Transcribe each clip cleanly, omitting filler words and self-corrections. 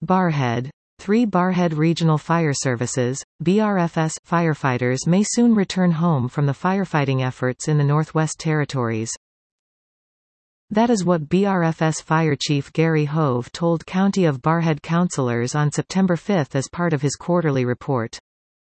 Barrhead. 3 Barrhead Regional Fire Services, BRFS firefighters may soon return home from the firefighting efforts in the Northwest Territories. That is what BRFS Fire Chief Gary Hove told County of Barrhead councillors on September 5 as part of his quarterly report.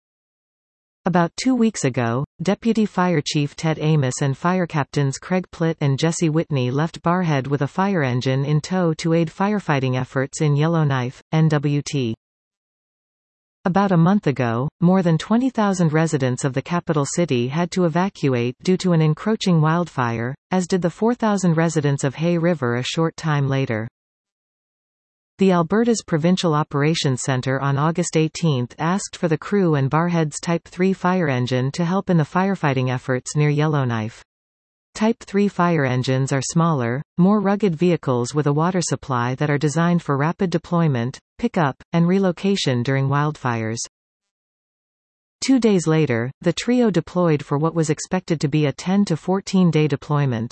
About 2 weeks ago, Deputy Fire Chief Ted Amos and fire captains Craig Plitt and Jesse Whitney left Barrhead with a fire engine in tow to aid firefighting efforts in Yellowknife, NWT. About a month ago, more than 20,000 residents of the capital city had to evacuate due to an encroaching wildfire, as did the 4,000 residents of Hay River a short time later. The Alberta's Provincial Operations Centre on August 18 asked for the crew and Barrhead's Type 3 fire engine to help in the firefighting efforts near Yellowknife. Type 3 fire engines are smaller, more rugged vehicles with a water supply that are designed for rapid deployment, pickup, and relocation during wildfires. 2 days later, the trio deployed for what was expected to be a 10 to 14-day deployment.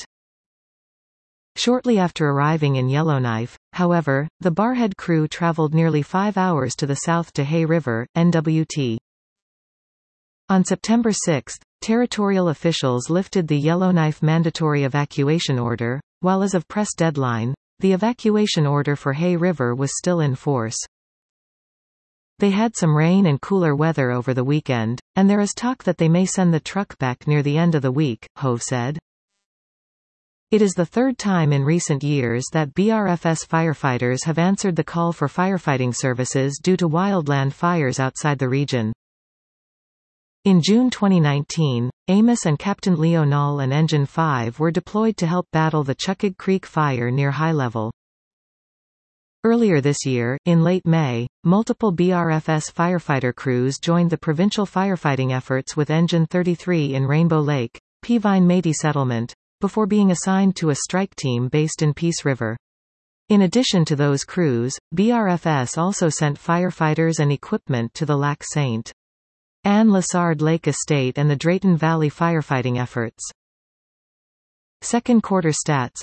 Shortly after arriving in Yellowknife, however, the Barrhead crew traveled nearly 5 hours to the south to Hay River, NWT. On September 6, territorial officials lifted the Yellowknife mandatory evacuation order, while as of press deadline, the evacuation order for Hay River was still in force. They had some rain and cooler weather over the weekend, and there is talk that they may send the truck back near the end of the week, Hove said. It is the third time in recent years that BRFS firefighters have answered the call for firefighting services due to wildland fires outside the region. In June 2019, Amos and Captain Leo Knoll and Engine 5 were deployed to help battle the Chuckig Creek fire near High Level. Earlier this year, in late May, multiple BRFS firefighter crews joined the provincial firefighting efforts with Engine 33 in Rainbow Lake, Peavine Métis Settlement, before being assigned to a strike team based in Peace River. In addition to those crews, BRFS also sent firefighters and equipment to the Lac St. Anne Lessard Lake Estate and the Drayton Valley firefighting efforts. Second quarter stats.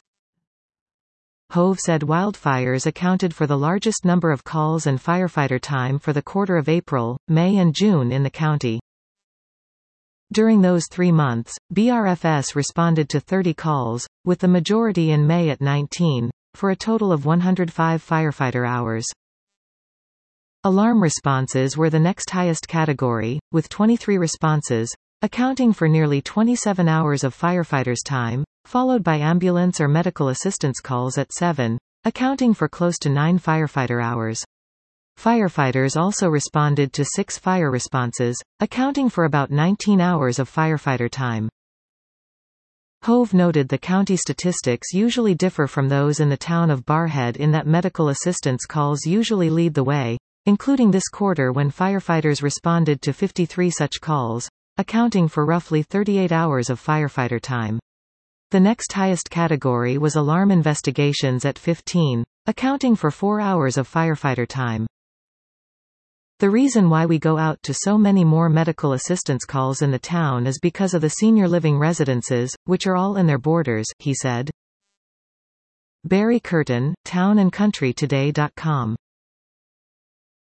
Hove said wildfires accounted for the largest number of calls and firefighter time for the quarter of April, May and June in the county. During those 3 months, BRFS responded to 30 calls, with the majority in May at 19, for a total of 105 firefighter hours. Alarm responses were the next highest category, with 23 responses, accounting for nearly 27 hours of firefighters' time, followed by ambulance or medical assistance calls at 7, accounting for close to 9 firefighter hours. Firefighters also responded to 6 fire responses, accounting for about 19 hours of firefighter time. Hove noted the county statistics usually differ from those in the town of Barrhead in that medical assistance calls usually lead the way, including this quarter when firefighters responded to 53 such calls, accounting for roughly 38 hours of firefighter time. The next highest category was alarm investigations at 15, accounting for 4 hours of firefighter time. The reason why we go out to so many more medical assistance calls in the town is because of the senior living residences, which are all in their borders, he said. Barry Curtin, townandcountrytoday.com